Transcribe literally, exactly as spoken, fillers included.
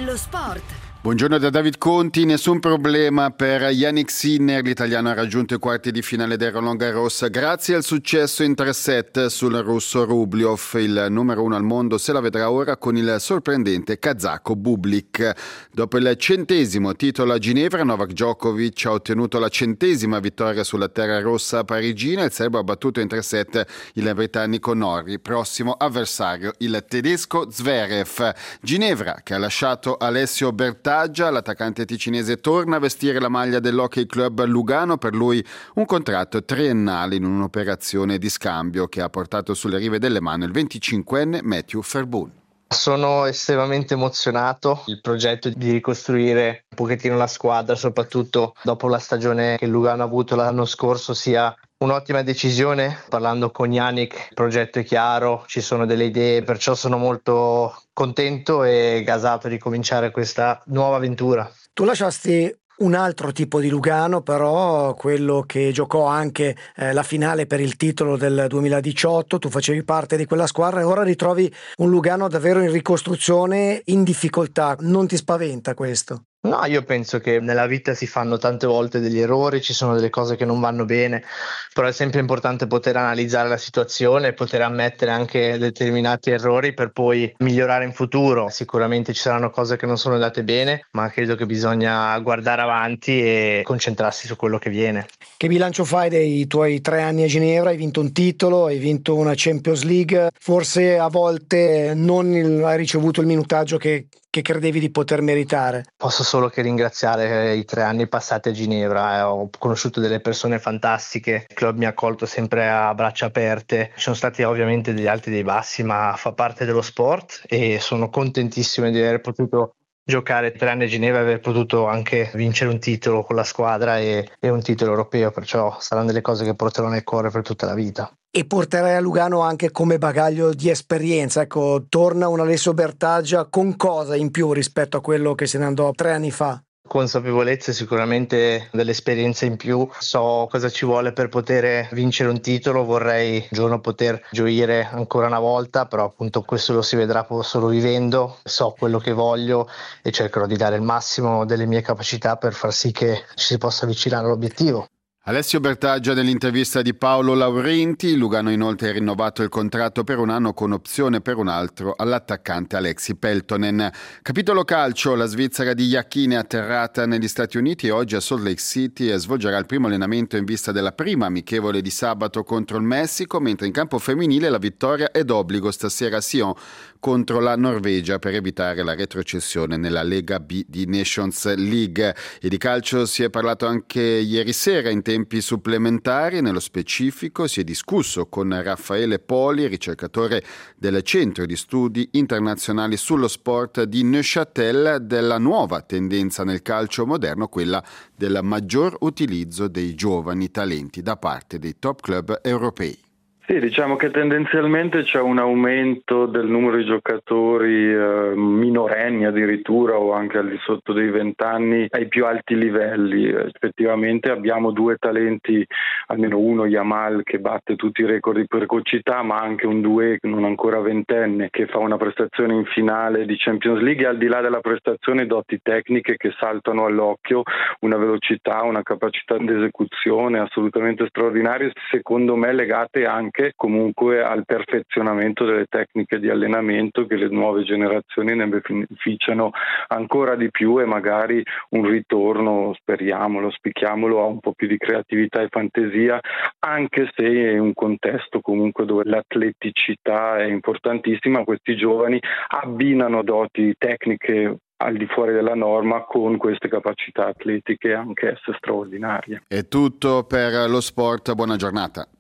Lo sport. Buongiorno da David Conti, nessun problema per Jannik Sinner, l'italiano ha raggiunto i quarti di finale del Roland Garros grazie al successo in tre set sul russo Rublev, il numero uno al mondo se la vedrà ora con il sorprendente kazako Bublik. Dopo il centesimo titolo a Ginevra, Novak Djokovic ha ottenuto la centesima vittoria sulla terra rossa parigina, il serbo ha battuto in tre set il britannico Norrie, prossimo avversario il tedesco Zverev. Ginevra che ha lasciato Alessio Bertaglia, l'attaccante ticinese torna a vestire la maglia dell'Hockey Club Lugano, per lui un contratto triennale in un'operazione di scambio che ha portato sulle rive delle mani il venticinquenne Matthew Fairbairn. Sono estremamente emozionato, il progetto di ricostruire un pochettino la squadra, soprattutto dopo la stagione che il Lugano ha avuto l'anno scorso, sia un'ottima decisione. Parlando con Jannik, il progetto è chiaro, ci sono delle idee, perciò sono molto contento e gasato di cominciare questa nuova avventura. Tu lasciasti un altro tipo di Lugano, però quello che giocò anche eh, la finale per il titolo del duemiladiciotto, tu facevi parte di quella squadra e ora ritrovi un Lugano davvero in ricostruzione, in difficoltà. Non ti spaventa questo? No, io penso che nella vita si fanno tante volte degli errori, ci sono delle cose che non vanno bene, però è sempre importante poter analizzare la situazione, poter ammettere anche determinati errori per poi migliorare in futuro. Sicuramente ci saranno cose che non sono andate bene, ma credo che bisogna guardare avanti e concentrarsi su quello che viene. Che bilancio fai dei tuoi tre anni a Ginevra? Hai vinto un titolo, hai vinto una Champions League, forse a volte non il, hai ricevuto il minutaggio che che credevi di poter meritare? Posso solo che ringraziare i tre anni passati a Ginevra, eh, ho conosciuuto delle persone fantastiche, il club mi ha accolto sempre a braccia aperte, ci sono stati ovviamente degli alti e dei bassi, ma fa parte dello sport e sono contentissimo di aver potuto giocare tre anni a Ginevra e aver potuto anche vincere un titolo con la squadra e, e un titolo europeo, perciò saranno delle cose che porterò nel cuore per tutta la vita. E porterai a Lugano anche come bagaglio di esperienza, ecco, torna un Alessio Bertaglia con cosa in più rispetto a quello che se ne andò tre anni fa? Consapevolezza, sicuramente dell'esperienza in più, so cosa ci vuole per poter vincere un titolo, vorrei un giorno poter gioire ancora una volta, però appunto questo lo si vedrà solo vivendo, so quello che voglio e cercherò di dare il massimo delle mie capacità per far sì che ci si possa avvicinare all'obiettivo. Alessio Bertaggia nell'intervista di Paolo Laurenti. Lugano inoltre ha rinnovato il contratto per un anno con opzione per un altro all'attaccante Alexi Peltonen. Capitolo calcio, la Svizzera di Iachini è atterrata negli Stati Uniti e oggi a Salt Lake City svolgerà il primo allenamento in vista della prima amichevole di sabato contro il Messico, mentre in campo femminile la vittoria è d'obbligo stasera a Sion contro la Norvegia per evitare la retrocessione nella Lega B di Nations League. E di calcio si è parlato anche ieri sera in tempi supplementari, nello specifico si è discusso con Raffaele Poli, ricercatore del Centro di Studi Internazionali sullo Sport di Neuchâtel, della nuova tendenza nel calcio moderno, quella del maggior utilizzo dei giovani talenti da parte dei top club europei. Sì, diciamo che tendenzialmente c'è un aumento del numero di giocatori eh, minorenni addirittura o anche al di sotto dei vent'anni ai più alti livelli. Effettivamente abbiamo due talenti, almeno uno Yamal che batte tutti i record di precocità, ma anche un Doué non ancora ventenne che fa una prestazione in finale di Champions League e al di là della prestazione doti tecniche che saltano all'occhio, una velocità, una capacità di esecuzione assolutamente straordinarie, secondo me legate anche comunque al perfezionamento delle tecniche di allenamento che le nuove generazioni ne beneficiano ancora di più e magari un ritorno, speriamolo, spichiamolo, a un po' più di creatività e fantasia, anche se in un contesto comunque dove l'atleticità è importantissima, questi giovani abbinano doti tecniche al di fuori della norma con queste capacità atletiche anche esse straordinarie. È tutto per lo sport, buona giornata.